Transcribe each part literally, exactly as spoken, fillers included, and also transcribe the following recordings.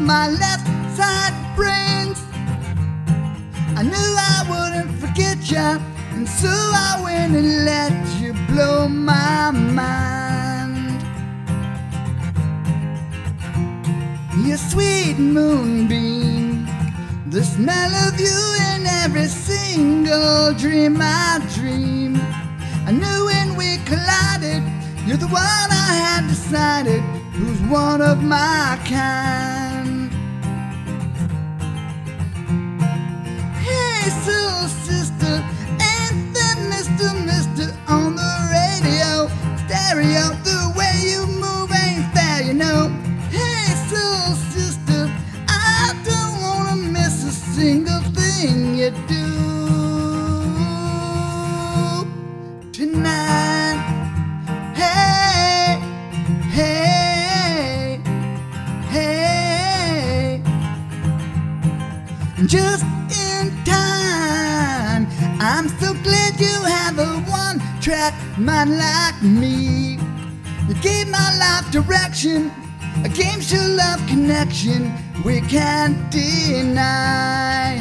my left side brains. I knew I wouldn't forget ya, and so I went and let you blow my mind. Your sweet moonbeam, the smell of you in every single dream I dream. I knew when we collided, you're the one I had decided who's one of my kind. Hey, soul sister, ain't that Mister Mister on the radio? Stereo, the way you move ain't fair, you know. Hey, soul sister, I don't wanna miss a single thing you do tonight. Hey, hey, hey, just in time. I'm so glad you have a one-track mind like me. You gave my life direction, a game show love connection we can't deny.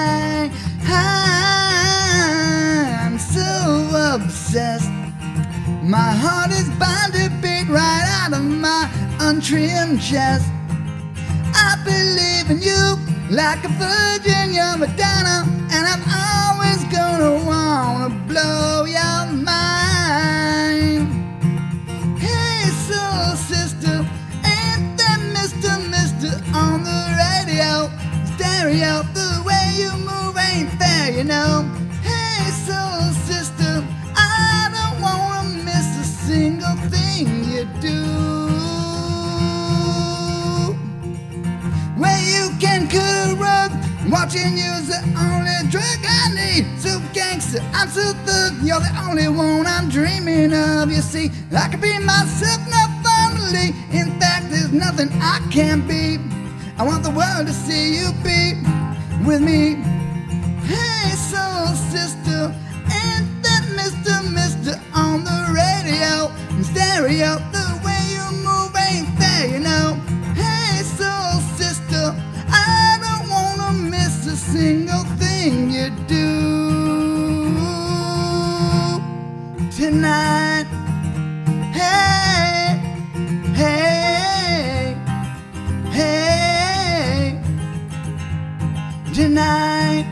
I'm so obsessed, my heart is bound to beat right out of my untrimmed chest. I believe in you like a virgin, you're Madonna, and I'm always gonna wanna blow your mind. Hey, soul sister, ain't that Mister Mister on the radio? Stereo, the way you move ain't fair, you know. Hey, soul sister, I don't wanna miss a single thing you do. Where you can cut a rug, watching you's the only drug I need. So gangster, I'm so thug, you're the only one I'm dreaming of. You see, I can be myself now finally. In fact, there's nothing I can't be. I want the world to see you be with me. Hey, soul sister, ain't that Mister Mister on the radio? And stereo, the way you move ain't fair, you know. Hey, soul sister, I don't wanna miss a single thing you do tonight. Hey, hey, hey, tonight.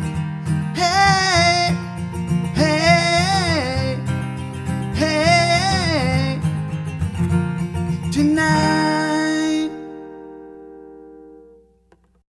Hey, hey, hey, tonight.